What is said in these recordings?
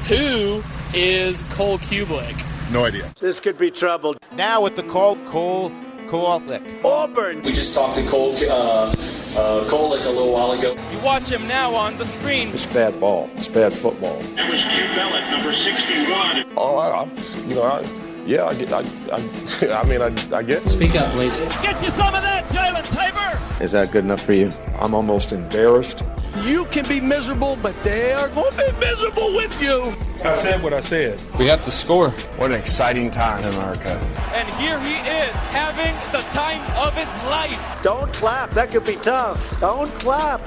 Who is Cole Kublik? No idea. This could be trouble. Now with the call, Cole Kublik. Auburn. We just talked to Cole Kublik a little while ago. You watch him now on the screen. It's bad ball. It's bad football. That was Q Bellick, number 61. I get it. Speak up, please. Get you some of that, Jalen Tabor. Is that good enough for you? I'm almost embarrassed. You can be miserable, but they are going to be miserable with you. I said what I said. We have to score. What an exciting time in America. And here he is, having the time of his life. Don't clap. That could be tough. Don't clap.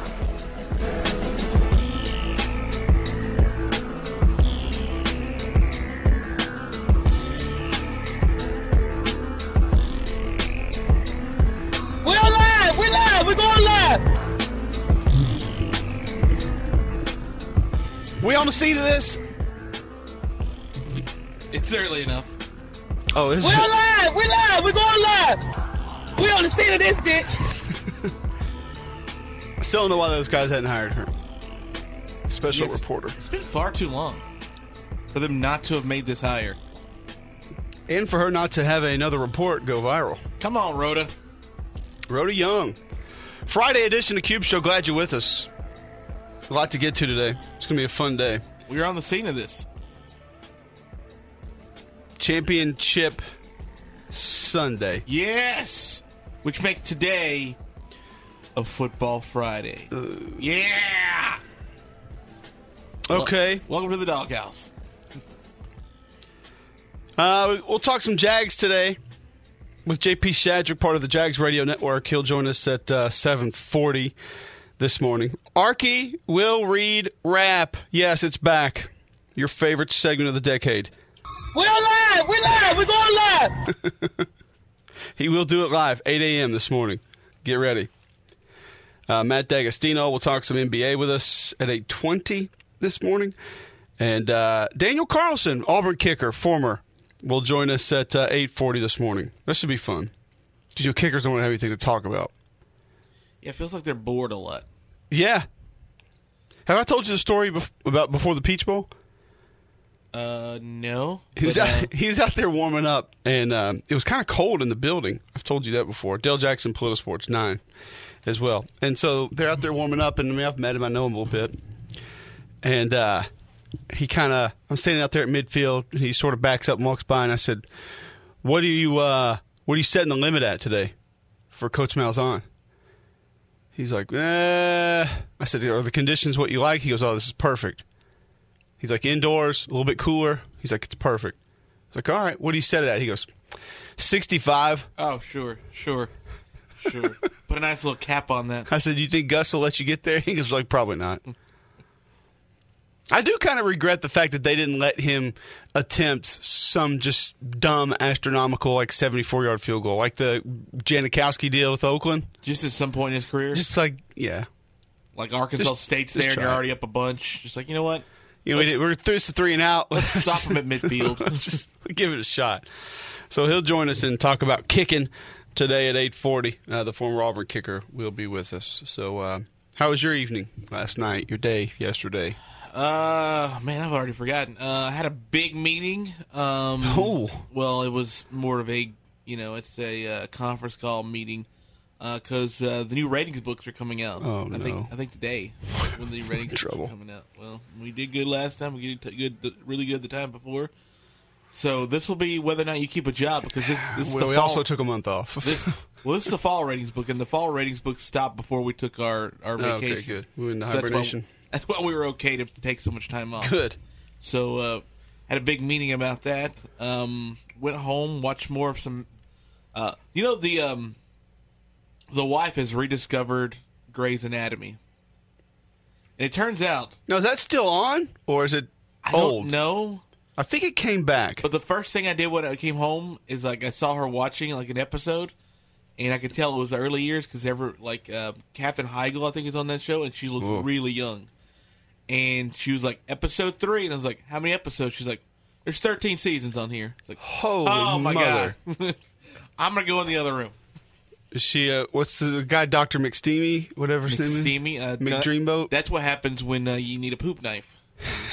We're going live. We on the scene of this? It's early enough. Oh, is We're live. We're going live. We on the scene of this, bitch. I still don't know why those guys hadn't hired her. Special reporter. It's been far too long for them not to have made this hire. And for her not to have another report go viral. Come on, Rhoda. Rhoda Young. Friday edition of Cube Show. Glad you're with us. A lot to get to today. It's going to be a fun day. We're on the scene of this. Championship Sunday. Yes! Which makes today a Football Friday. Yeah! Okay. Welcome to the doghouse. We'll talk some Jags today with JP Shadrick, part of the Jags Radio Network. He'll join us at 7:40 this morning. Archie will read rap. Yes, it's back. Your favorite segment of the decade. We're live. We're going live. He will do it live, 8 a.m. this morning. Get ready. Matt D'Agostino will talk some NBA with us at 8:20 this morning. And Daniel Carlson, Auburn kicker, former, will join us at 8:40 this morning. This should be fun. Because your kickers don't have anything to talk about. Yeah, it feels like they're bored a lot. Yeah. Have I told you the story about before the Peach Bowl? No. He was out there warming up, and it was kind of cold in the building. I've told you that before. Dale Jackson, Politisports 9 as well. And so they're out there warming up, and I've met him. I know him a little bit. And he kind of, I'm standing out there at midfield, and he sort of backs up and walks by, and I said, what are you setting the limit at today for Coach Malzahn? He's like, I said, are the conditions what you like? He goes, oh, this is perfect. He's like, indoors, a little bit cooler. He's like, it's perfect. I was like, all right, what do you set it at? He goes, 65. Oh, sure. Put a nice little cap on that. I said, you think Gus will let you get there? He goes, like, probably not. I do kind of regret the fact that they didn't let him attempt some just dumb, astronomical, like 74-yard field goal, like the Janikowski deal with Oakland. Just at some point in his career? Just like, yeah. Like Arkansas State's there and you're already up a bunch. Just like, you know what? We're through to 3 and out. Let's stop him at midfield. Let's just give it a shot. So he'll join us and talk about kicking today at 8:40. The former Auburn kicker will be with us. So how was your evening last night, your day yesterday? Man, I've already forgotten. I had a big meeting. Well, it was more of a, it's a conference call meeting because the new ratings books are coming out. Oh, no. I think today when the ratings books are coming out. Well, we did good last time. We did really good the time before. So this will be whether or not you keep a job because this is the fall. We also took a month off. This is the fall ratings book, and the fall ratings book stopped before we took our vacation. Okay, good. We were in the hibernation. That's why we were okay to take so much time off. Good. So, had a big meeting about that. Went home, watched more of some. The wife has rediscovered Grey's Anatomy, and it turns out. Now, is that still on, or is it old? I don't know. I think it came back. But the first thing I did when I came home is I saw her watching an episode. And I could tell it was the early years because Katherine Heigl, I think, is on that show, and she looked really young. And she was like, episode 3, and I was like, how many episodes? She's like, there's 13 seasons on here. It's like, holy my mother. God. I'm going to go in the other room. Is she, what's the guy, Dr. McSteamy, whatever his name is? McSteamy. McDreamboat? That's what happens when you need a poop knife.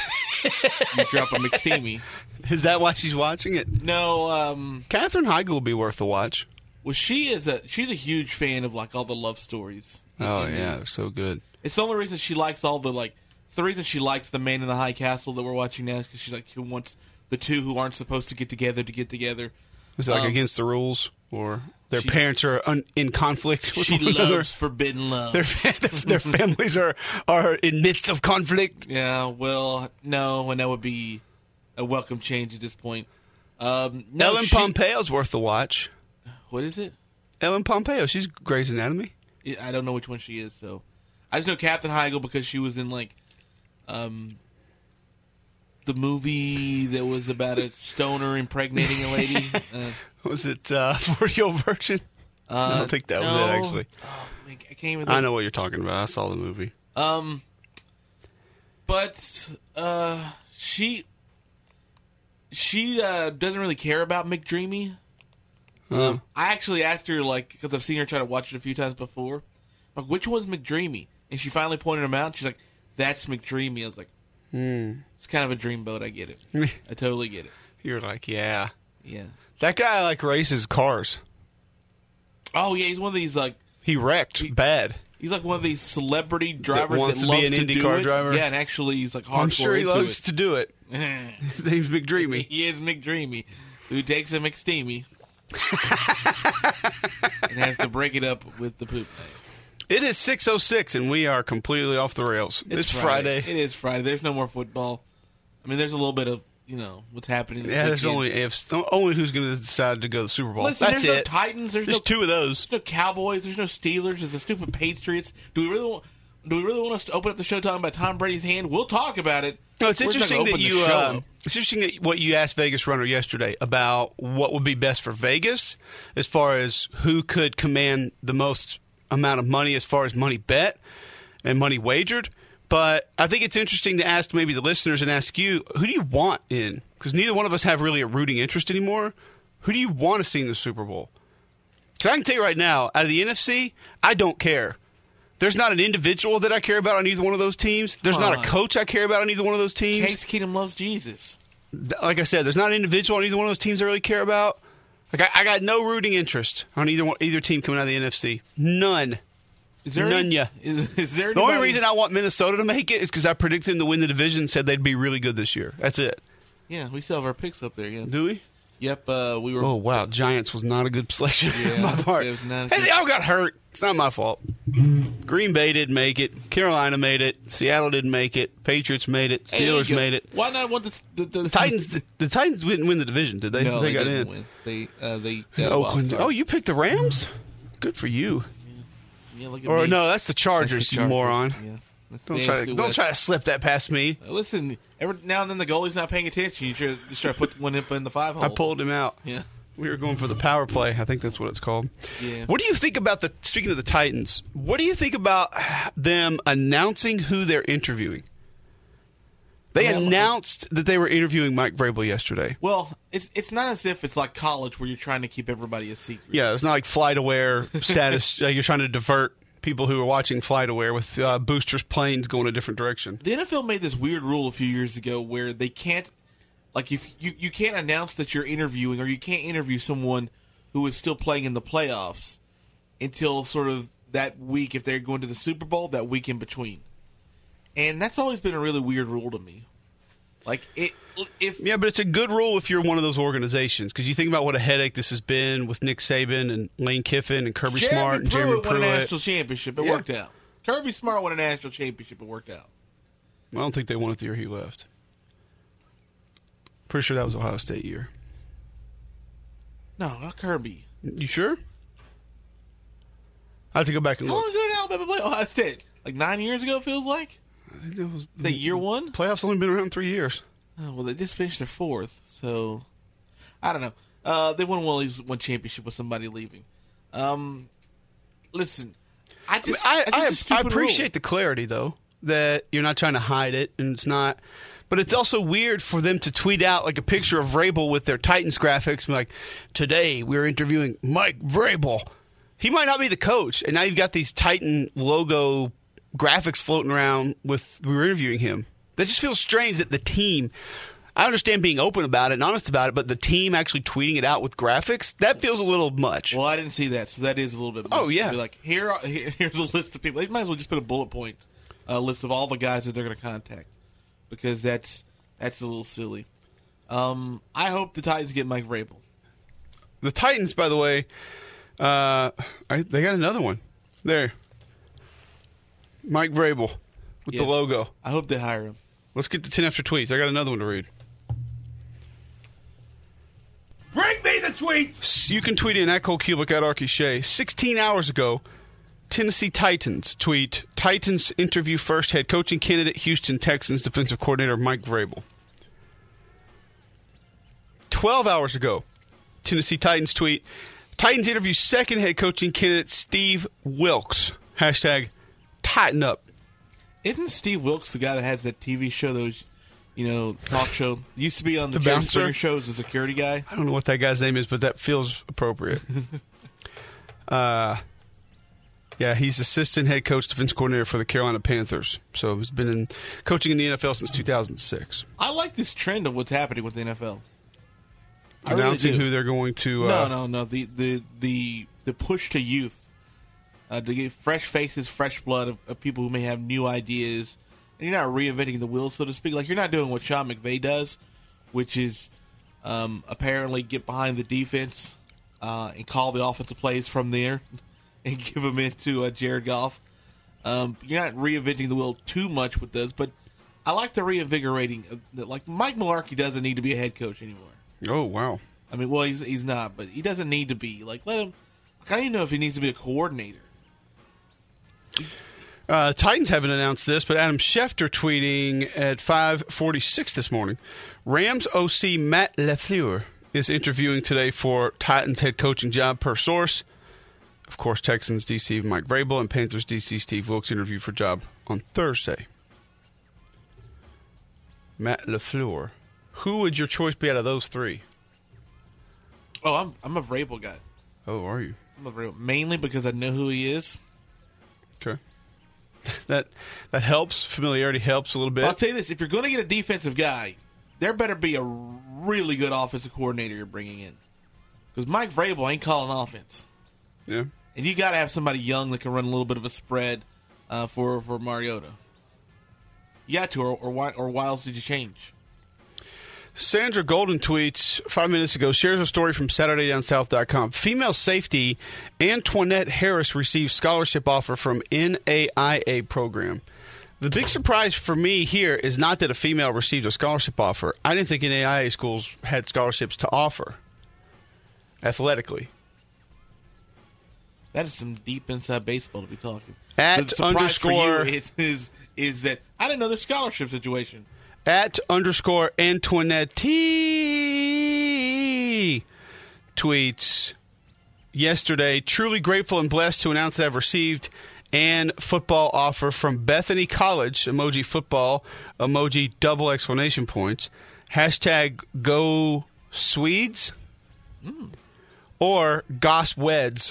you drop a McSteamy. Is that why she's watching it? No, Katherine Heigl will be worth a watch. well, she's a huge fan of like all the love stories. Oh yeah, they're so good. It's the only reason she likes all the like. It's the reason she likes The Man in the High Castle that we're watching now is because she's like she wants the two who aren't supposed to get together to get together. Is it like against the rules, or their parents are in conflict with She one another? loves forbidden love. Their families are in midst of conflict. Yeah, well, no, and that would be a welcome change at this point. No, Ellen Pompeo's worth the watch. What is it? Ellen Pompeo, she's Grey's Anatomy. I don't know which one she is, so I just know Katherine Heigl because she was in like the movie that was about a stoner impregnating a lady. Was it 40-Year-Old Virgin? I don't think that was it, actually. Oh, man, I can't even. I know what you're talking about. I saw the movie. But she doesn't really care about McDreamy. I actually asked her, like, because I've seen her try to watch it a few times before, like, which one's McDreamy? And she finally pointed him out. She's like, that's McDreamy. I was like, it's kind of a dreamboat. I get it. I totally get it. You're like, yeah. Yeah. That guy, like, races cars. Oh, yeah, he's one of these, like... He wrecked bad. He's like one of these celebrity drivers wants that to be loves an to IndyCar do it. driver. Yeah, and actually he's like hardcore I'm sure he into loves it. to do it. His name's McDreamy. He is McDreamy, who takes a McSteamy and has to break it up with the poop knife. It is 6:06, and we are completely off the rails. It's Friday. It is Friday. There's no more football. I mean, there's a little bit of, what's happening. Yeah, there's only who's going to decide to go to the Super Bowl. Listen, That's there's it. no Titans. There's two of those. There's no Cowboys. There's no Steelers. There's the stupid Patriots. Do we really want us to open up the show talking about Tom Brady's hand? We'll talk about it. No, it's We're just interesting gonna that open the you. show up. It's interesting that what you asked Vegas Runner yesterday about what would be best for Vegas as far as who could command the most amount of money as far as money bet and money wagered. But I think it's interesting to ask maybe the listeners and ask you, who do you want in? Because neither one of us have really a rooting interest anymore. Who do you want to see in the Super Bowl? Because I can tell you right now, out of the NFC, I don't care. There's not an individual that I care about on either one of those teams. There's not a coach I care about on either one of those teams. Case Keenum loves Jesus. Like I said, there's not an individual on either one of those teams I really care about. Like I got no rooting interest on either team coming out of the NFC. None. Is there None. Is there the only reason I want Minnesota to make it is because I predicted them to win the division and said they'd be really good this year. That's it. Yeah, we still have our picks up there again. Do we? Yep, we were. Oh, wow. Giants was not a good selection on my part. it was not Hey, they all got hurt. It's not my fault. Green Bay didn't make it. Carolina made it. Seattle didn't make it. Patriots made it. Steelers made it. Why not want the Titans? The Titans didn't win the division, did they? No, they got didn't in. Win. They got Oakland. Oh, you picked the Rams? Good for you. Yeah, look at Or me. no, that's the Chargers, you moron. Yeah. Don't try to slip that past me. Listen, every now and then the goalie's not paying attention. You just try to put one up in the 5 hole. I pulled him out. Yeah. We were going for the power play. I think that's what it's called. Yeah. What do you think about speaking of the Titans, what do you think about them announcing who they're interviewing? They announced that they were interviewing Mike Vrabel yesterday. Well, it's not as if it's like college where you're trying to keep everybody a secret. Yeah, it's not like FlightAware status. You're trying to divert people who are watching FlightAware with boosters planes going a different direction. The NFL made this weird rule a few years ago where they can't, like, if you can't announce that you're interviewing, or you can't interview someone who is still playing in the playoffs until sort of that week if they're going to the Super Bowl, that week in between. And that's always been a really weird rule to me. Like, yeah, but it's a good rule if you're one of those organizations, because you think about what a headache this has been with Nick Saban and Lane Kiffin and Kirby Smart and Jeremy Pruitt. Won a national championship. It worked out. Kirby Smart won a national championship. It worked out. I don't think they won it the year he left. Pretty sure that was Ohio State year. No, not Kirby. You sure? I have to go back and look. How long ago did Alabama play Ohio State? Like 9 years ago, it feels like? I think it was the year one? Playoffs only been around 3 years. Oh, well, they just finished their fourth, so I don't know. They won one championship with somebody leaving. Listen, I appreciate the clarity, though, that you're not trying to hide it, and it's not. But it's also weird for them to tweet out like a picture of Vrabel with their Titans graphics, and like, today we're interviewing Mike Vrabel. He might not be the coach, and now you've got these Titan logo graphics floating around with we're interviewing him. That just feels strange that the team, I understand being open about it and honest about it, but the team actually tweeting it out with graphics, that feels a little much. Well, I didn't see that, so that is a little bit much. Oh, yeah. Be like, here's a list of people. They might as well just put a bullet point list of all the guys that they're going to contact, because that's a little silly. I hope the Titans get Mike Vrabel. The Titans, by the way, they got another one. There. Mike Vrabel with the logo. I hope they hire him. Let's get to 10 after tweets. I got another one to read. Bring me the tweets! You can tweet in at Cole Kubick at Archie Shea. 16 hours ago, Tennessee Titans tweet, Titans interview first head coaching candidate, Houston Texans defensive coordinator Mike Vrabel. 12 hours ago, Tennessee Titans tweet, Titans interview second head coaching candidate Steve Wilks. Hashtag tighten up. Isn't Steve Wilks the guy that has that TV show, those, talk show? Used to be on the Jerry Bouncer Springer show as a security guy. I don't know what that guy's name is, but that feels appropriate. Yeah, he's assistant head coach, defense coordinator for the Carolina Panthers. So he's been coaching in the NFL since 2006. I like this trend of what's happening with the NFL. Announcing who they're going to. No. The push to youth. To get fresh faces, fresh blood of people who may have new ideas. And you're not reinventing the wheel, so to speak. Like, you're not doing what Sean McVay does, which is apparently get behind the defense and call the offensive plays from there and give them into Jared Goff. You're not reinventing the wheel too much with this, but I like the reinvigorating. Like, Mike Mularkey doesn't need to be a head coach anymore. Oh, wow. I mean, well, he's not, but he doesn't need to be. Like, let him. I don't even know if he needs to be a coordinator. Titans haven't announced this, but Adam Schefter tweeting at 5:46 this morning. Rams OC Matt LaFleur is interviewing today for Titans head coaching job per source. Of course, Texans DC Mike Vrabel and Panthers DC Steve Wilks interview for job on Thursday. Matt LaFleur. Who would your choice be out of those three? Oh, I'm a Vrabel guy. Oh, are you? I'm a Vrabel, mainly because I know who he is. Okay. That helps. Familiarity helps a little bit. I'll tell you this. If you're going to get a defensive guy, there better be a really good offensive coordinator you're bringing in. Because Mike Vrabel ain't calling offense. Yeah. And you got to have somebody young that can run a little bit of a spread for Mariota. You got to, or why else did you change? Sandra Golden tweets 5 minutes ago, shares a story from SaturdayDownSouth.com. Female safety Antoinette Harris received scholarship offer from NAIA program. The big surprise for me here is not that a female received a scholarship offer. I didn't think NAIA schools had scholarships to offer athletically. That is some deep inside baseball to be talking. At the surprise underscore for you is that I didn't know there's scholarship situation. At underscore Antoinette T tweets yesterday, truly grateful and blessed to announce that I've received an football offer from Bethany College, emoji football, emoji double exclamation points, hashtag go Swedes, or Gosweds,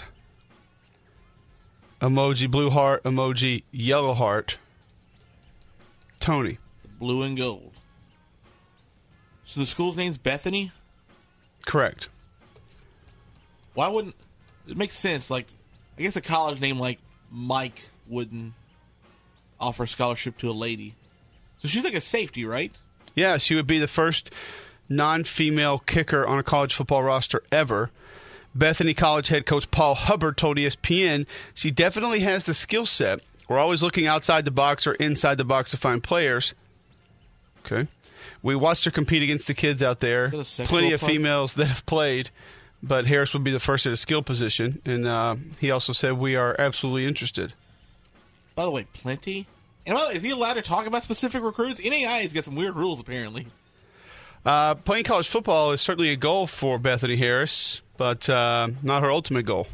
emoji blue heart, emoji yellow heart. Tony. Blue and gold. So the school's name's Bethany? Correct. Why wouldn't... It makes sense. Like, I guess a college name like Mike wouldn't offer a scholarship to a lady. So she's like a safety, right? Yeah, she would be the first non-female kicker on a college football roster ever. Bethany College head coach Paul Hubbard told ESPN she definitely has the skill set. We're always looking outside the box or inside the box to find players. Okay. We watched her compete against the kids out there. Plenty of females that have played, but Harris would be the first at a skill position. And he also said we are absolutely interested. By the way, plenty? And by the way, is he allowed to talk about specific recruits? NAIA's got some weird rules, apparently. Playing college football is certainly a goal for Bethany Harris, but not her ultimate goal.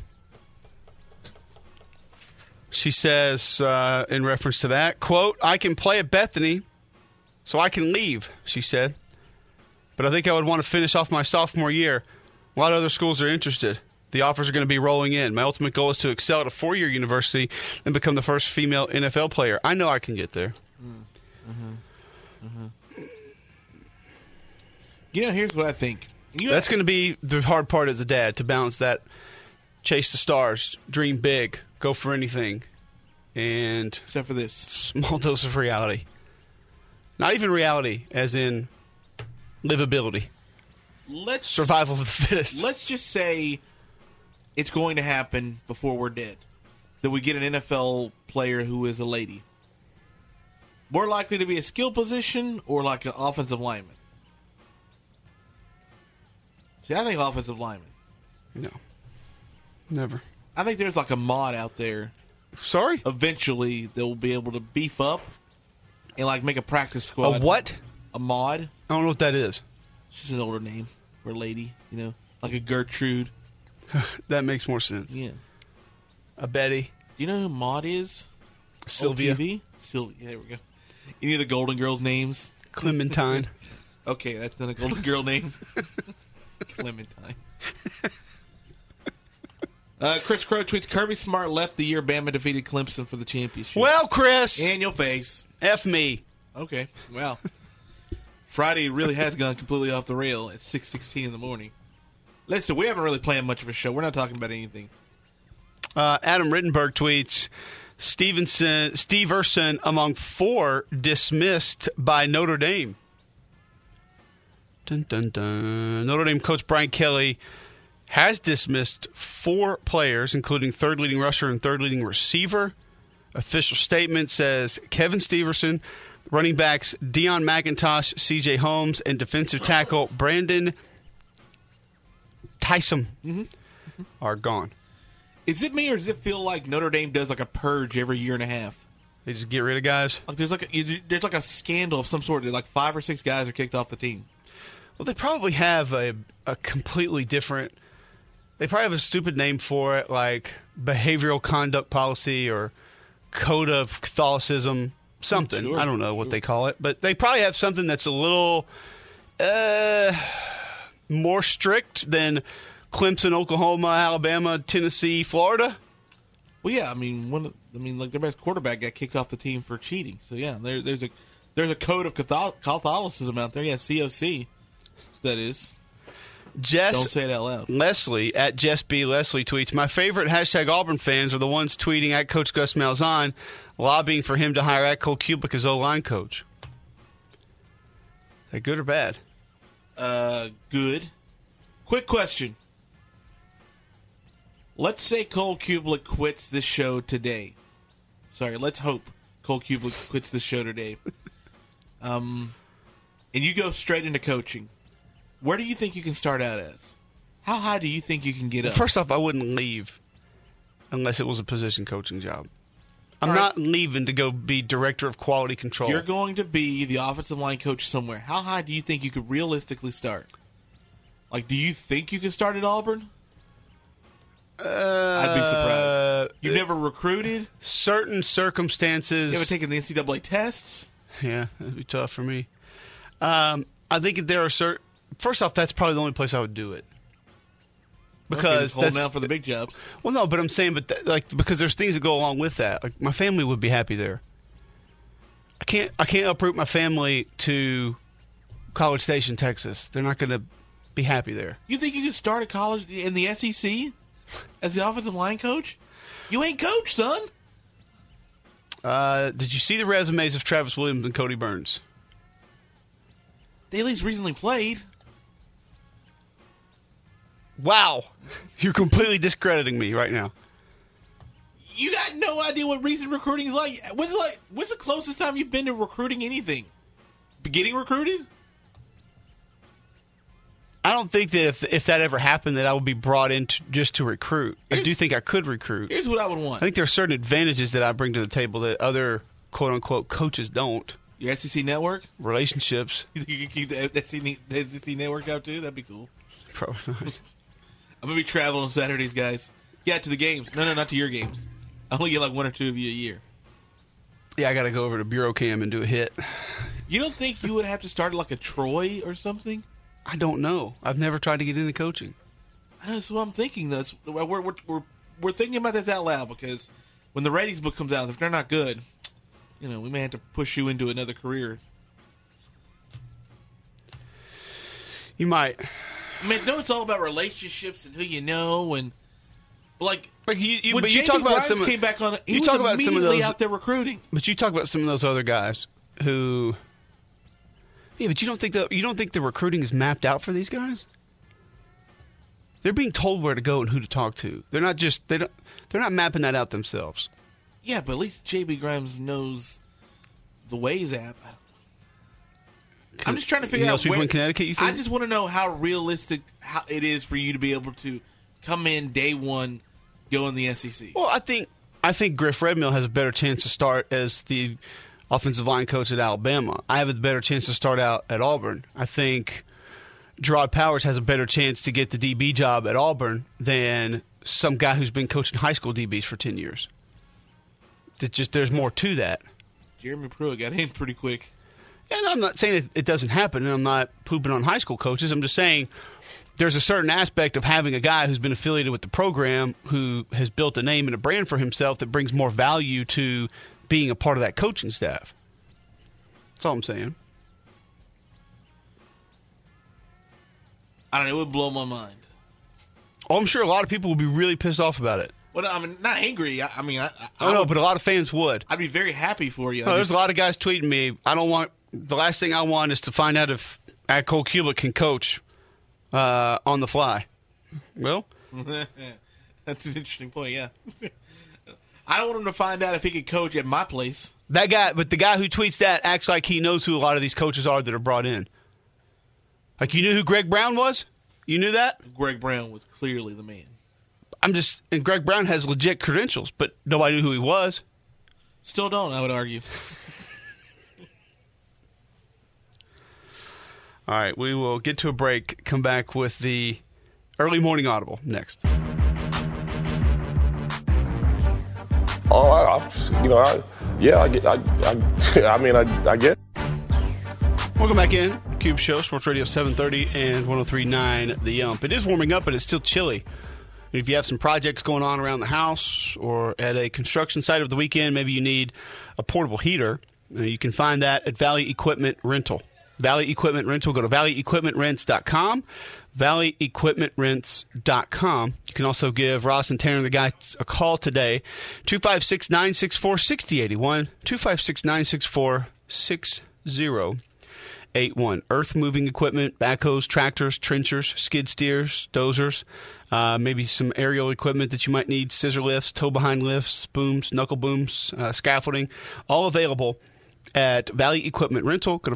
She says, in reference to that, quote, I can play at Bethany, so I can leave, she said. But I think I would want to finish off my sophomore year. A lot of other schools are interested. The offers are going to be rolling in. My ultimate goal is to excel at a four-year university and become the first female NFL player. I know I can get there. Here's what I think. That's going to be the hard part as a dad, to balance that. Chase the stars, dream big, go for anything, and except for this small dose of reality. Not even reality, as in livability. Survival of the fittest. Let's just say it's going to happen before we're dead. That we get an NFL player who is a lady. More likely to be a skill position or like an offensive lineman? See, I think offensive lineman. No. Never. I think there's like a mod out there. Sorry? Eventually, they'll be able to beef up and like make a practice squad. A what? A mod. I don't know what that is. It's just an older name for a lady, like a Gertrude. That makes more sense. Yeah. A Betty. Do you know who Maud is? Sylvia. Sylvia. There we go. Any of the Golden Girls names? Clementine. Okay, that's not a Golden Girl name. Clementine. Chris Crow tweets, Kirby Smart left the year Bama defeated Clemson for the championship. Well, Chris. In your face. F me. Okay, well. Friday really has gone completely off the rail at 6:16 in the morning. Listen, we haven't really planned much of a show. We're not talking about anything. Adam Rittenberg tweets, Steverson among 4 dismissed by Notre Dame. Dun, dun, dun. Notre Dame coach Brian Kelly has dismissed 4 players, including third leading rusher and third leading receiver. Official statement says Kevin Steverson, running backs Deion McIntosh, C.J. Holmes, and defensive tackle Brandon Tyson are gone. Is it me, or does it feel like Notre Dame does like a purge every year and a half? They just get rid of guys? Like there's like a scandal of some sort. Like 5 or 6 guys are kicked off the team. Well, they probably have a completely different... They probably have a stupid name for it, like behavioral conduct policy or code of Catholicism, something. Sure, I don't know what they call it. But they probably have something that's a little more strict than Clemson, Oklahoma, Alabama, Tennessee, Florida. Well, yeah, like their best quarterback got kicked off the team for cheating. So yeah, there's a code of Catholicism out there. Yeah, COC. That is. Don't say it out loud. Leslie at Jess B. Leslie tweets, my favorite hashtag Auburn fans are the ones tweeting at Coach Gus Malzahn, lobbying for him to hire at Cole Kubiak as O-line coach. Is that good or bad? Good. Quick question. Let's say Cole Kubiak quits this show today. Sorry, let's hope Cole Kubiak quits this show today. And you go straight into coaching. Where do you think you can start out as? How high do you think you can get up? First off, I wouldn't leave unless it was a position coaching job. I'm not leaving to go be director of quality control. You're going to be the offensive line coach somewhere. How high do you think you could realistically start? Like, do you think you can start at Auburn? I'd be surprised. You've never recruited? Certain circumstances. You ever taken the NCAA tests? Yeah, that'd be tough for me. I think there are certain... First off, that's probably the only place I would do it. Because holding out for the big jobs. Well, no, but I'm saying, because there's things that go along with that. Like, my family would be happy there. I can't uproot my family to College Station, Texas. They're not going to be happy there. You think you could start a college in the SEC as the offensive line coach? You ain't coach, son. Did you see the resumes of Travis Williams and Cody Burns? They at least recently played. Wow. You're completely discrediting me right now. You got no idea what recent recruiting is like. When's the closest time you've been to recruiting anything? Getting recruited? I don't think that if that ever happened that I would be brought in just to recruit. I do think I could recruit. Here's what I would want. I think there are certain advantages that I bring to the table that other quote-unquote coaches don't. Your SEC network? Relationships. You think you can keep the SEC network out too? That'd be cool. Probably not. I'm going to be traveling on Saturdays, guys. Yeah, to the games. No, not to your games. I only get like 1 or 2 of you a year. Yeah, I got to go over to Bureau Cam and do a hit. You don't think you would have to start like a Troy or something? I don't know. I've never tried to get into coaching. That's what I'm thinking. We're thinking about this out loud because when the ratings book comes out, if they're not good, we may have to push you into another career. You might. I mean, no, it's all about relationships and who you know, and like when you Jamie talk about Grimes came back on, he you was talk about immediately some of those out there recruiting. But you talk about some of those other guys who. Yeah, but you don't think the recruiting is mapped out for these guys? They're being told where to go and who to talk to. They're not mapping that out themselves. Yeah, but at least JB Grimes knows the Waze app. I'm just trying to figure out people in Connecticut. You think? I just want to know how realistic it is for you to be able to come in day one, go in the SEC. Well, I think Griff Redmill has a better chance to start as the offensive line coach at Alabama. I have a better chance to start out at Auburn. I think Gerard Powers has a better chance to get the DB job at Auburn than some guy who's been coaching high school DBs for 10 years. There's more to that. Jeremy Pruitt got in pretty quick. And I'm not saying it doesn't happen, and I'm not pooping on high school coaches. I'm just saying there's a certain aspect of having a guy who's been affiliated with the program, who has built a name and a brand for himself, that brings more value to being a part of that coaching staff. That's all I'm saying. I don't know. It would blow my mind. Oh, I'm sure a lot of people would be really pissed off about it. Well, I mean, not angry. I know, but a lot of fans would. I'd be very happy for you. No, there's a lot of guys tweeting me. The last thing I want is to find out if Cole Kubiak can coach on the fly. Well, that's an interesting point. Yeah, I don't want him to find out if he could coach at my place. That guy, but the guy who tweets that acts like he knows who a lot of these coaches are that are brought in. Like, you knew who Greg Brown was? You knew that? Greg Brown was clearly the man. And Greg Brown has legit credentials, but nobody knew who he was. Still don't, I would argue. All right, we will get to a break, come back with the early morning audible next. I get. Welcome back in. Cube Show, Sports Radio 730 and 103.9 The Yump. It is warming up, but it's still chilly. And if you have some projects going on around the house or at a construction site over the weekend, maybe you need a portable heater, you can find that at Valley Equipment Rental. Valley Equipment Rental, go to valleyequipmentrents.com, valleyequipmentrents.com. You can also give Ross and Tanner, the guys, a call today, 256-964-6081, 256-964-6081. Earth-moving equipment, backhoes, tractors, trenchers, skid steers, dozers, maybe some aerial equipment that you might need, scissor lifts, tow-behind lifts, booms, knuckle booms, scaffolding, all available at Valley Equipment Rental. Go to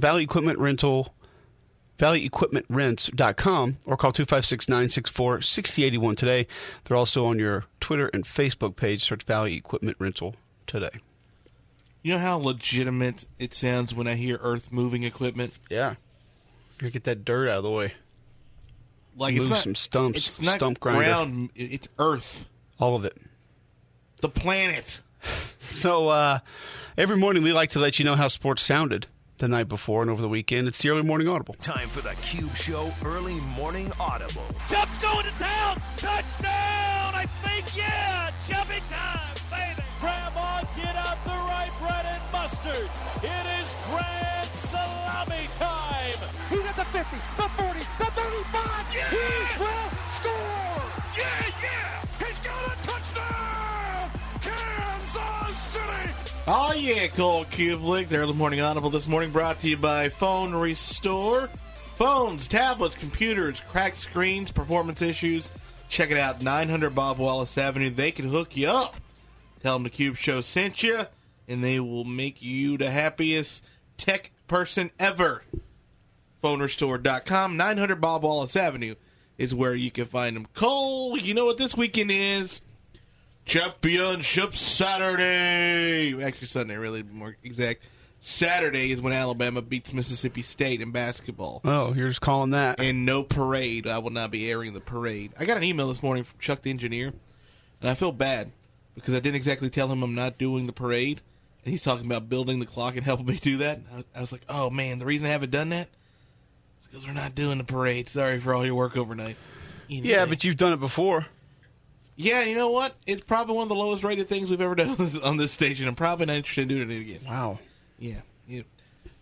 valleyequipmentrents.com or call 256-964-6081 today. They're also on your Twitter and Facebook page. Search Valley Equipment Rental today. You know how legitimate it sounds when I hear earth-moving equipment? Yeah. Gotta get that dirt out of the way. Like, move it's not some stumps. It's not stump grinder. ground. It's earth. All of it. The planet. So every morning we like to let you know how sports sounded the night before and over the weekend. It's the early morning audible. Time for the Cube Show early morning audible. Chubb's going to town. Touchdown, I think, yeah. Chubby time, baby. Grandma, get out the rye bread and mustard. It is grand salami time. He's at the 50, the 40, the 35. Yes! He will score. Yeah. He's got a touchdown. Kansas City. Oh, yeah, Cole Kubiak. The early morning audible this morning brought to you by Phone Restore. Phones, tablets, computers, cracked screens, performance issues. Check it out, 900 Bob Wallace Avenue. They can hook you up. Tell them the Cube Show sent you, and they will make you the happiest tech person ever. PhoneRestore.com, 900 Bob Wallace Avenue is where you can find them. Cole, you know what this weekend is? Championship Saturday. Actually, Sunday, really, to be more exact. Saturday is when Alabama beats Mississippi State in basketball. Oh, you're just calling that. And no parade. I will not be airing the parade. I got an email this morning from Chuck the engineer, and I feel bad because I didn't exactly tell him I'm not doing the parade, and he's talking about building the clock and helping me do that. I was like, oh, man, the reason I haven't done that is because we're not doing the parade. Sorry for all your work overnight. Anyway. Yeah, but you've done it before. Yeah, you know what? It's probably one of the lowest rated things we've ever done on this station. I'm probably not interested in doing it again. Wow. Yeah.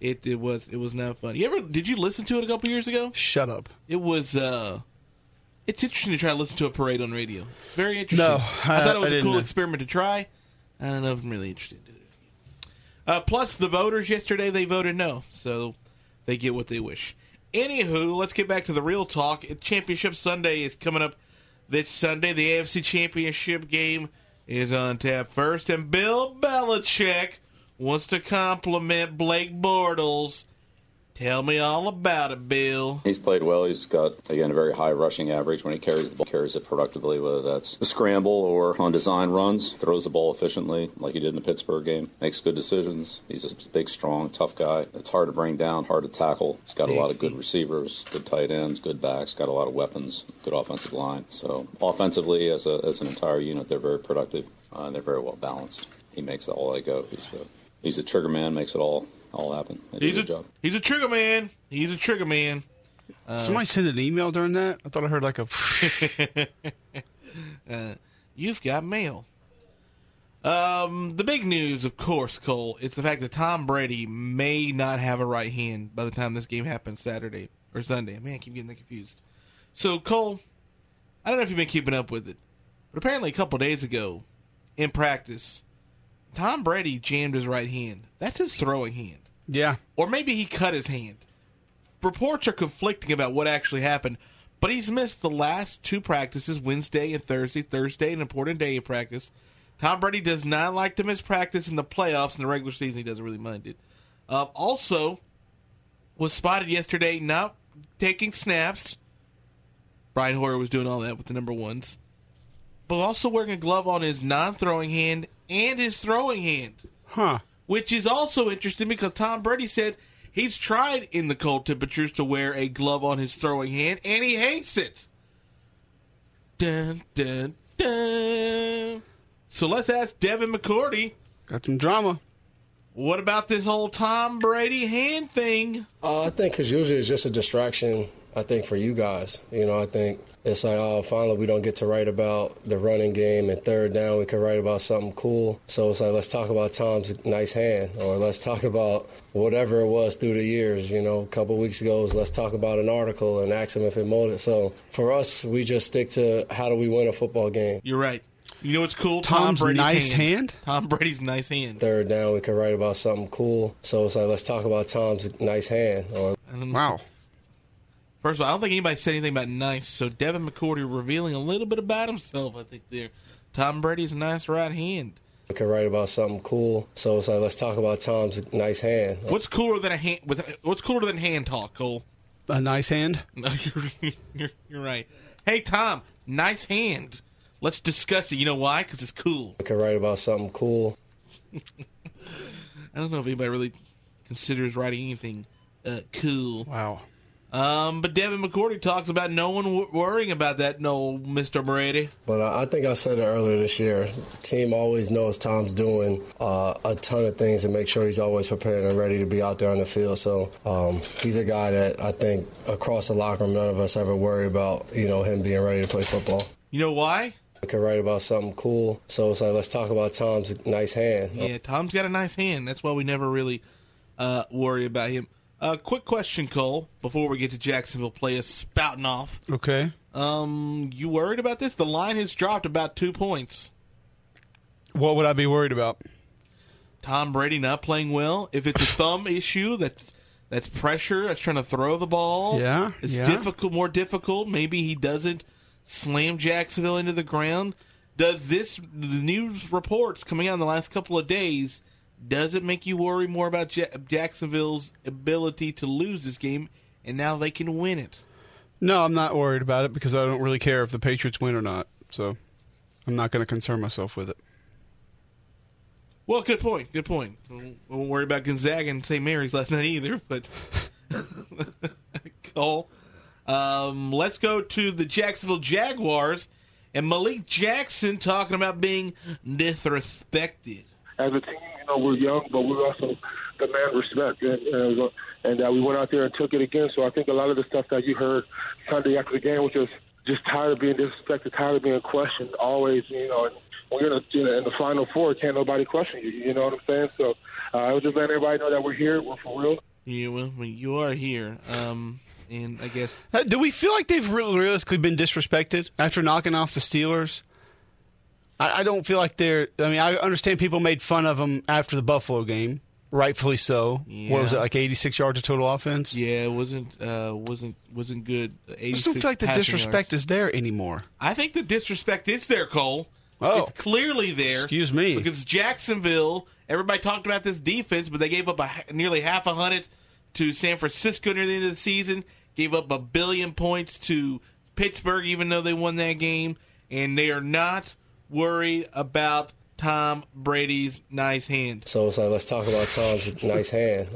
It was not fun. Did you listen to it a couple years ago? Shut up. It was. It's interesting to try to listen to a parade on radio. It's very interesting. No, I thought it was a cool didn't. experiment to try. I don't know if I'm really interested in doing it. Plus, the voters yesterday, they voted no, so they get what they wish. Anywho, let's get back to the real talk. Championship Sunday is coming up this Sunday. The AFC Championship game is on tap first, and Bill Belichick wants to compliment Blake Bortles. Tell me all about it, Bill. He's played well. He's got, again, a very high rushing average when he carries the ball, carries it productively, whether that's a scramble or on design runs, throws the ball efficiently like he did in the Pittsburgh game, makes good decisions. He's a big, strong, tough guy. It's hard to bring down, hard to tackle. He's got a lot of good receivers, good tight ends, good backs, got a lot of weapons, good offensive line. So offensively, as an entire unit, they're very productive, and they're very well balanced. He makes all they go. He's a trigger man, makes it all happen. He's a trigger man. He's a trigger man. Somebody sent an email during that? I thought I heard like a... You've got mail. The big news, of course, Cole, is the fact that Tom Brady may not have a right hand by the time this game happens Saturday or Sunday. Man, I keep getting that confused. So, Cole, I don't know if you've been keeping up with it, but apparently a couple days ago in practice, Tom Brady jammed his right hand. That's his throwing hand. Yeah. Or maybe he cut his hand. Reports are conflicting about what actually happened, but he's missed the last two practices, Wednesday and Thursday. Thursday, an important day of practice. Tom Brady does not like to miss practice in the playoffs. In the regular season, he doesn't really mind it. Also, was spotted yesterday not taking snaps. Brian Hoyer was doing all that with the number ones. But also wearing a glove on his non-throwing hand and his throwing hand. Huh. Which is also interesting because Tom Brady said he's tried in the cold temperatures to wear a glove on his throwing hand, and he hates it. Dun, dun, dun. So let's ask Devin McCourty. Got some drama. What about this whole Tom Brady hand thing? I think because usually it's just a distraction, I think, for you guys. I think it's like, oh, finally we don't get to write about the running game and third down. We can write about something cool. So it's like, let's talk about Tom's nice hand, or let's talk about whatever it was through the years. A couple weeks ago, let's talk about an article and ask him if it molded. So for us, we just stick to how do we win a football game. You're right. You know what's cool? Tom's Tom Brady's nice hand? Tom Brady's nice hand. Third down, we can write about something cool. So it's like, let's talk about Tom's nice hand. Wow. First of all, I don't think anybody said anything about nice, so Devin McCourty revealing a little bit about himself, I think, there. Tom Brady's a nice right hand. We can write about something cool. So it's like, let's talk about Tom's nice hand. What's cooler than What's cooler than hand talk, Cole? A nice hand? No, you're right. Hey, Tom, nice hand. Let's discuss it. You know why? Because it's cool. We can write about something cool. I don't know if anybody really considers writing anything cool. Wow. But Devin McCourty talks about no one worrying about that, no, Mr. Brady. But I think I said it earlier this year. The team always knows Tom's doing a ton of things to make sure he's always prepared and ready to be out there on the field. So he's a guy that I think across the locker room, none of us ever worry about, him being ready to play football. You know why? We can write about something cool. So it's like, let's talk about Tom's nice hand. Yeah, Tom's got a nice hand. That's why we never really worry about him. Quick question, Cole, before we get to Jacksonville players spouting off. Okay. You worried about this? The line has dropped about 2 points. What would I be worried about? Tom Brady not playing well. If it's a thumb issue, that's pressure. That's trying to throw the ball. Yeah. It's difficult, more difficult. Maybe he doesn't slam Jacksonville into the ground. Does the news reports coming out in the last couple of days, does it make you worry more about Jacksonville's ability to lose this game, and now they can win it? No, I'm not worried about it because I don't really care if the Patriots win or not. So I'm not going to concern myself with it. Well, good point. Good point. I won't worry about Gonzaga and St. Mary's last night either. But Cole, let's go to the Jacksonville Jaguars and Malik Jackson talking about being disrespected. As a team, we're young, but we also demand respect, and we went out there and took it again. So I think a lot of the stuff that you heard Sunday after the game was just tired of being disrespected, tired of being questioned. Always, and when you're in the Final Four, can't nobody question you. You know what I'm saying? So I was just letting everybody know that we're here, we're for real. You are here. And I guess... Do we feel like they've realistically been disrespected after knocking off the Steelers? I don't feel like they're... I mean, I understand people made fun of them after the Buffalo game. Rightfully so. Yeah. What was it, like 86 yards of total offense? Yeah, it wasn't good. I just don't feel like the disrespect is there anymore. I think the disrespect is there, Cole. Oh. It's clearly there. Excuse me. Because Jacksonville, everybody talked about this defense, but they gave up nearly half a hundred to San Francisco near the end of the season, gave up 1 billion points to Pittsburgh even though they won that game, and they are not worried about Tom Brady's nice hand. So it's like, let's talk about Tom's nice hand.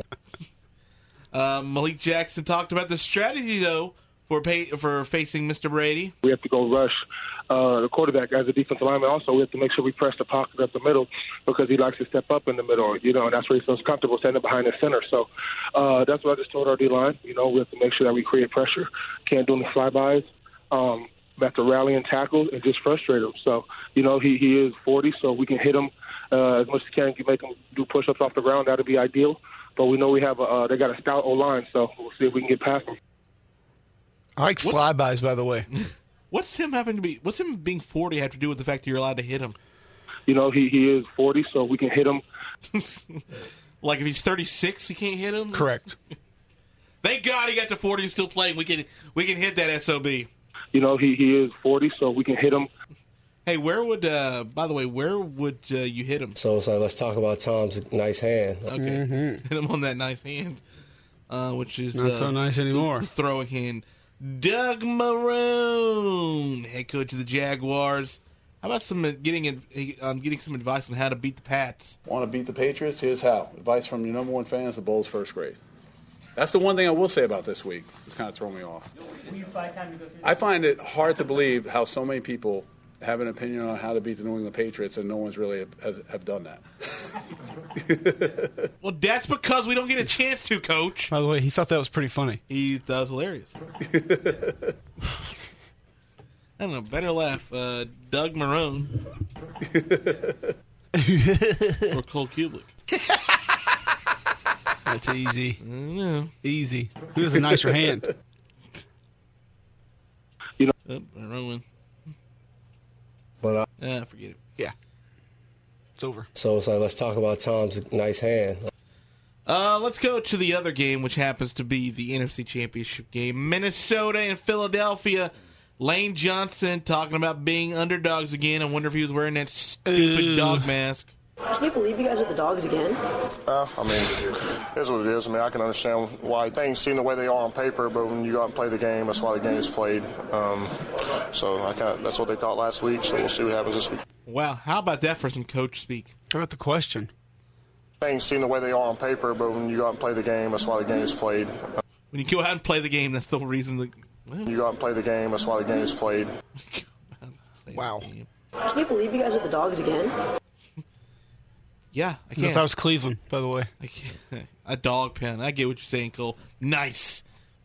Malik Jackson talked about the strategy, though, for facing Mr. Brady. We have to go rush the quarterback as a defensive lineman. Also, we have to make sure we press the pocket up the middle because he likes to step up in the middle. And that's where he feels comfortable standing behind the center. So that's what I just told our D-line. We have to make sure that we create pressure. Can't do any flybys. We have to rally and tackle and just frustrate him. So, he is 40, so we can hit him as much as we can. Make him do push-ups off the ground. That would be ideal. But we know they got a stout O-line, so we'll see if we can get past them. I like flybys, by the way. What's him being 40 have to do with the fact that you're allowed to hit him? He is 40, so we can hit him. Like if he's 36, you can't hit him? Correct. Thank God he got to 40 and still playing. We can hit that SOB. He is 40, so we can hit him. Hey, where would you hit him? So it's like, let's talk about Tom's nice hand. Okay. Hit him on that nice hand, which is not so nice anymore. Throwing hand. Doug Marrone, head coach of the Jaguars. How about getting some advice on how to beat the Pats? Want to beat the Patriots? Here's how. Advice from your number one fans, the Bulls first grade. That's the one thing I will say about this week. It's kind of thrown me off. I find it hard to believe how so many people have an opinion on how to beat the New England Patriots, and no one's really have done that. Well, that's because we don't get a chance to, Coach. By the way, he thought that was pretty funny. He thought it was hilarious. I don't know. Better laugh. Doug Marrone. Or Cole Kubelik. That's easy. I don't know. Easy. Who has a nicer hand? Marrone. But forget it. Yeah. It's over. So it's like, let's talk about Tom's nice hand. Let's go to the other game, which happens to be the NFC Championship game. Minnesota and Philadelphia. Lane Johnson talking about being underdogs again. I wonder if he was wearing that stupid dog mask. Can you believe you guys are the dogs again? Here's what it is. I can understand why things seem the way they are on paper, but when you go out and play the game, that's why the game is played. So that's what they thought last week, so we'll see what happens this week. Wow, how about that for some coach speak? How about the question? Things seem the way they are on paper, but when you go out and play the game, that's why the game is played. When you go out and play the game, that's the reason. When you go out and play the game, that's why the game is played. Wow. Can you believe you guys are the dogs again? Yeah, I can't. That was Cleveland, by the way. A dog pen. I get what you're saying, Cole. Nice.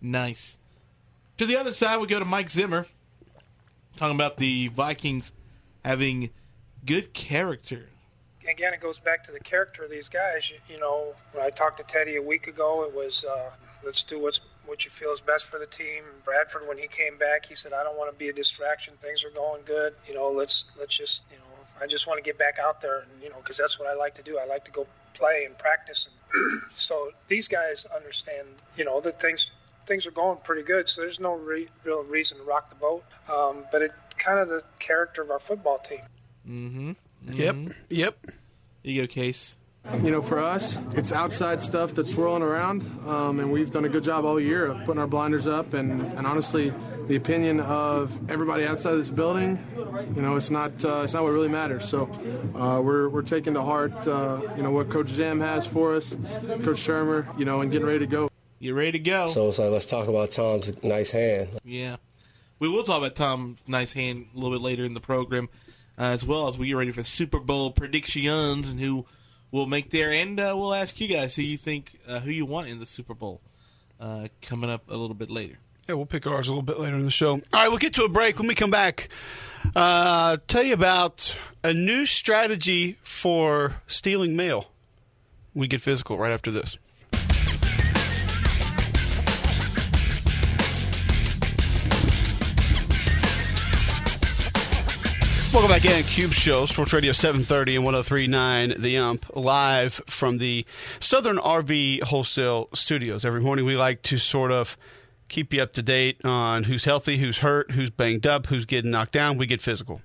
To the other side, we go to Mike Zimmer, talking about the Vikings having good character. Again, it goes back to the character of these guys. When I talked to Teddy a week ago, it was let's do what you feel is best for the team. Bradford, when he came back, he said, I don't want to be a distraction. Things are going good. Let's just, I just want to get back out there, and, because that's what I like to do. I like to go play and practice. And so these guys understand, that things are going pretty good, so there's no real reason to rock the boat. But it kind of the character of our football team. Mm-hmm. Yep. There you go, Case. For us, it's outside stuff that's swirling around, and we've done a good job all year of putting our blinders up. And honestly, the opinion of everybody outside this building, it's not what really matters. So we're taking to heart, what Coach Zam has for us, Coach Shermer, and getting ready to go. You ready to go? So it's like, let's talk about Tom's nice hand. Yeah, we will talk about Tom's nice hand a little bit later in the program, as well as we get ready for Super Bowl predictions and who will make there, and we'll ask you guys who you think, who you want in the Super Bowl coming up a little bit later. Yeah, we'll pick ours a little bit later in the show. All right, we'll get to a break. When we come back, tell you about a new strategy for stealing mail. We get physical right after this. Welcome back in, Cube Show, Sports Radio 730 and 103.9 The Ump, live from the Southern RV Wholesale Studios. Every morning we like to sort of keep you up to date on who's healthy, who's hurt, who's banged up, who's getting knocked down. We get physical.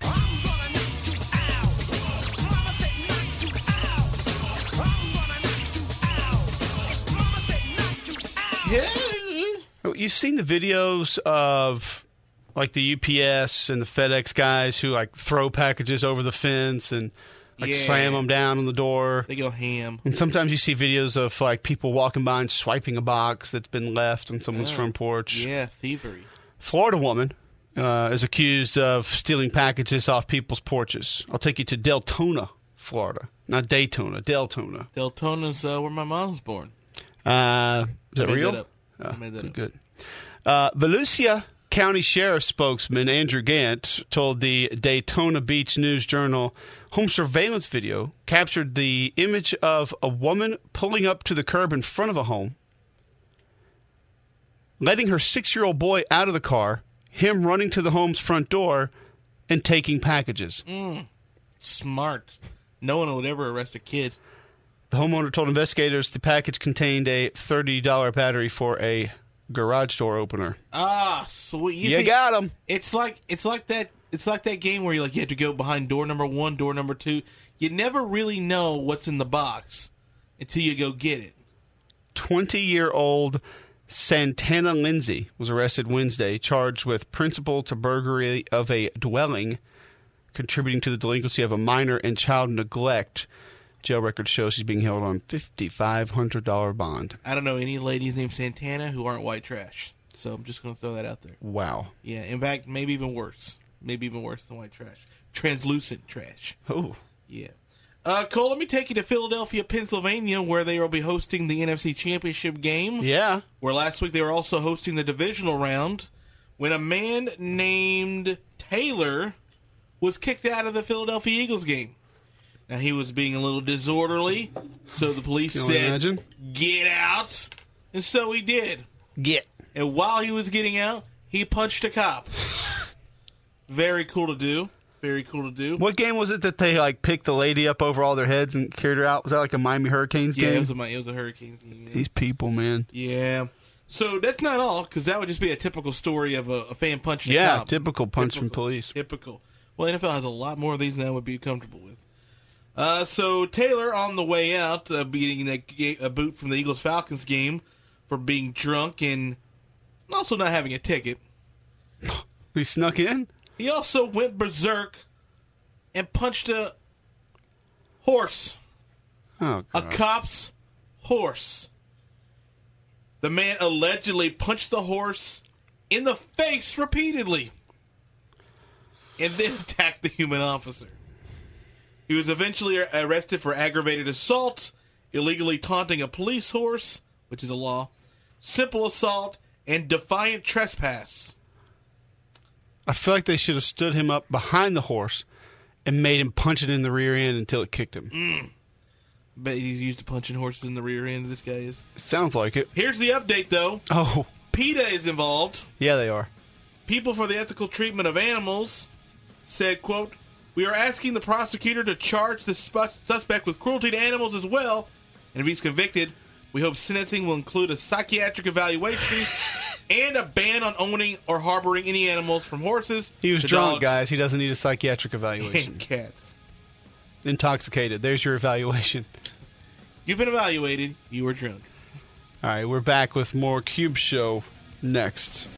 You've seen the videos of like the UPS and the FedEx guys who like throw packages over the fence and like slam them down on the door. They go ham. And sometimes you see videos of like people walking by and swiping a box that's been left on someone's front porch. Yeah, thievery. Florida woman is accused of stealing packages off people's porches. I'll take you to Deltona, Florida. Not Daytona, Deltona. Deltona's where my mom was born. Is that real? I made that up. Good. Volusia County Sheriff spokesman Andrew Gant told the Daytona Beach News Journal home surveillance video captured the image of a woman pulling up to the curb in front of a home, letting her 6-year-old boy out of the car, him running to the home's front door, and taking packages. Smart. No one would ever arrest a kid. The homeowner told investigators the package contained a $30 battery for a garage door opener. Ah, sweet! You got him. It's like that game where you have to go behind door number 1, door number 2. You never really know what's in the box until you go get it. 20-year-old Santana Lindsay was arrested Wednesday, charged with principal to burglary of a dwelling, contributing to the delinquency of a minor and child neglect. Jail records show she's being held on $5,500 bond. I don't know any ladies named Santana who aren't white trash, so I'm just going to throw that out there. Wow. Yeah, in fact, maybe even worse. Maybe even worse than white trash. Translucent trash. Oh. Yeah. Cole, let me take you to Philadelphia, Pennsylvania, where they will be hosting the NFC Championship game. Yeah. Where last week they were also hosting the divisional round, when a man named Taylor was kicked out of the Philadelphia Eagles game. Now, he was being a little disorderly, so the police said, get out. And so he did. Get. And while he was getting out, he punched a cop. Very cool to do. Very cool to do. What game was it that they picked the lady up over all their heads and carried her out? Was that like a Miami Hurricanes game? Yeah, it was a Hurricanes game. Yeah. These people, man. Yeah. So that's not all, because that would just be a typical story of a fan punching a cop. Yeah, typical punch from police. Typical. Well, NFL has a lot more of these than I would be comfortable with. So Taylor, on the way out, beating a boot from the Eagles-Falcons game for being drunk and also not having a ticket. He snuck in? He also went berserk and punched a horse. Oh, God. A cop's horse. The man allegedly punched the horse in the face repeatedly and then attacked the human officer. He was eventually arrested for aggravated assault, illegally taunting a police horse, which is a law, simple assault, and defiant trespass. I feel like they should have stood him up behind the horse and made him punch it in the rear end until it kicked him. Bet he's used to punching horses in the rear end, this guy is. Sounds like it. Here's the update, though. Oh. PETA is involved. Yeah, they are. People for the Ethical Treatment of Animals said, quote, "We are asking the prosecutor to charge the suspect with cruelty to animals as well, and if he's convicted, we hope sentencing will include a psychiatric evaluation and a ban on owning or harboring any animals from horses." He was drunk, guys. He doesn't need a psychiatric evaluation. And cats. Intoxicated. There's your evaluation. You've been evaluated. You were drunk. All right, we're back with more Cube Show next.